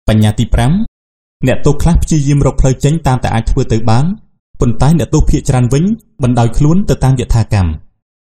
បញ្ញត្តិទី5អ្នកទោសខ្លះព្យាយាមរកផ្លូវចេញតាមតែអាចធ្វើទៅបានប៉ុន្តែអ្នកទោសភាគច្រើនវិញបណ្ដោយខ្លួនទៅតាមយថាកម្ម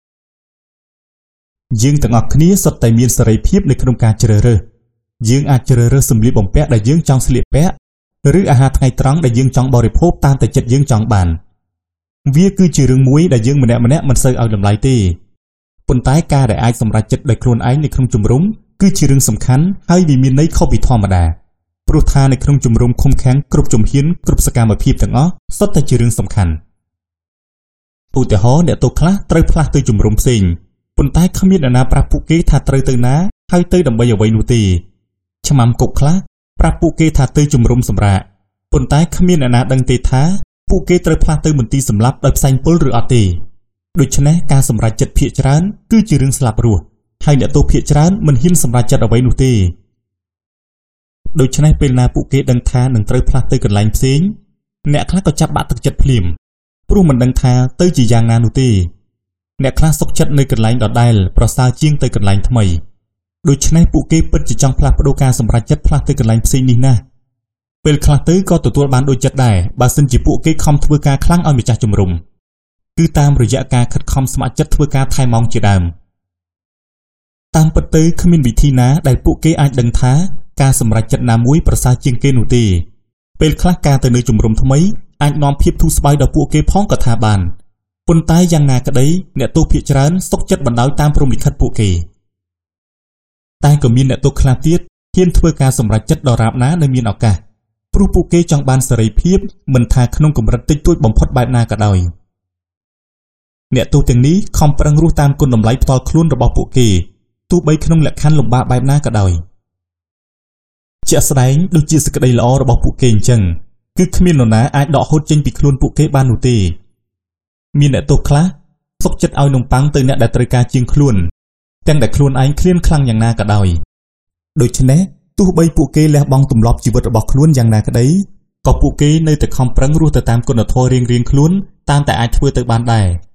យើងទាំងអស់គ្នាសុទ្ធតែមានសេរីភាពនៅក្នុងការជ្រើសរើសយើងអាចជ្រើសរើសសម្លៀកបំពាក់ដែលយើងចង់ស្លៀកពាក់ឬអាហារថ្ងៃត្រង់ដែលយើងចង់បរិភោគតាមតែចិត្តយើងចង់បានវាគឺជារឿងមួយដែលយើងម្នាក់ៗមិនសូវឲ្យតម្លៃទេប៉ុន្តែការដែលអាចសម្រេចចិត្តដោយខ្លួនឯងនៅក្នុងជំរំគឺជារឿងសំខាន់ហើយវាមានន័យខុសពីធម្មតាព្រោះថានៅក្នុងជំរំឃុំឃាំងគ្រប់ជំហានគ្រប់សកម្មភាពទាំងអស់សុទ្ធតែជារឿងសំខាន់ឧទាហរណ៍អ្នកទោសខ្លះត្រូវផ្លាស់ទៅជំរំផ្សេងប៉ុន្តែគ្មានអ្នកណាប្រាប់ពួកគេថាត្រូវទៅណាហើយទៅដើម្បីអ្វីនោះទេឆ្មាំគុកខ្លះប្រាប់ពួកគេថាទៅជំរំសម្រាកប៉ុន្តែគ្មានអ្នកណាដឹងទេថាពួកគេត្រូវផ្លាស់ទៅមន្ទីរសម្លាប់ដោយផ្សែងពុលឬអត់ទេដូច្នេះការសម្រេចចិត្តភាគច្រើនគឺជារឿងស្លាប់រស់ហើយអ្នកទោសភាគច្រើនមិនហ៊ានសម្រេចចិត្តអ្វីនោះទេដូច្នេះពេលណាពួកគេដឹងថានឹងត្រូវផ្លាស់ទៅកន្លែងផ្សេងអ្នកខ្លះក៏ចាប់បាក់ទឹកចិត្តភ្លាមព្រោះមិនដឹងថាទៅជាយ៉ាងណានោះទេអ្នកខ្លះសុខចិត្តនៅកន្លែងដដែលប្រសើរជាងទៅកន្លែងថ្មីដូច្នេះពួកគេពិតជាចង់ផ្លាស់ប្ដូរការសម្រេចចិត្តផ្លាស់ទៅកន្លែងផ្សេងនេះណាស់ពេលខ្លះទៅក៏ទទួលបានដូចចិត្តដែរបើសិនជាពួកគេខំធ្វើការខ្លាំងឲ្យម្ចាស់ជំរំគឺតាមរយៈការខិតខំស្ម័គ្រចិត្តធ្វើការថែមម៉ោងជាដើមតាមពិតទៅគ្មានវិធីណាដែលពួកគេអាចដឹងថាការសម្រេចចិត្តណាមួយប្រសើរជាងគេនោះទេពេលខ្លះការទៅនៅជំរំថ្មីអាចនាំភាពធូរស្បើយដល់ពួកគេផងក៏ថាបានប៉ុន្តែយ៉ាងណាក្តីអ្នកទោសភាគច្រើនសុខចិត្តបណ្ដោយតាមព្រហ្មលិខិតពួកគេតែក៏មានអ្នកទោសខ្លះទៀតហ៊ានធ្វើការសម្រេចចិត្តដរាបណានៅមានឱកាសព្រោះពួកគេចង់បានសេរីភាពមិនថាក្នុងកម្រិតតិចតួចបំផុតបែបណាក៏ដោយអ្នកទោសទាំងនេះខំប្រឹងរស់តាមគុណតម្លៃផ្ទាល់ខ្លួនរបស់ពួកគេទោះបីក្នុងលក្ខខណ្ឌលំបាកបែបណាក៏ដោយជាក់ស្ដែងដូចជាសេចក្តីល្អរបស់ពួកគេអញ្ចឹងគឺគ្មាននរណាអាចដកហូតចេញពីខ្លួនពួកគេបាននោះទេមានអ្នកទោសខ្លះសុខចិត្តឲ្យនំប៉័ងទៅអ្នកដែលត្រូវការជាងខ្លួនទាំងដែលខ្លួនឯងឃ្លានខ្លាំងយ៉ាងណាក៏ដោយដូច្នេះទោះបីពួកគេលះបង់ទម្លាប់ជីវិតរបស់ខ្លួនយ៉ាងណាក្តីក៏ពួកគេនៅតែខំប្រឹងរស់ទៅតាមគុណធម៌រៀងៗខ្លួនតាមតែអាចធ្វើទៅបានដែរ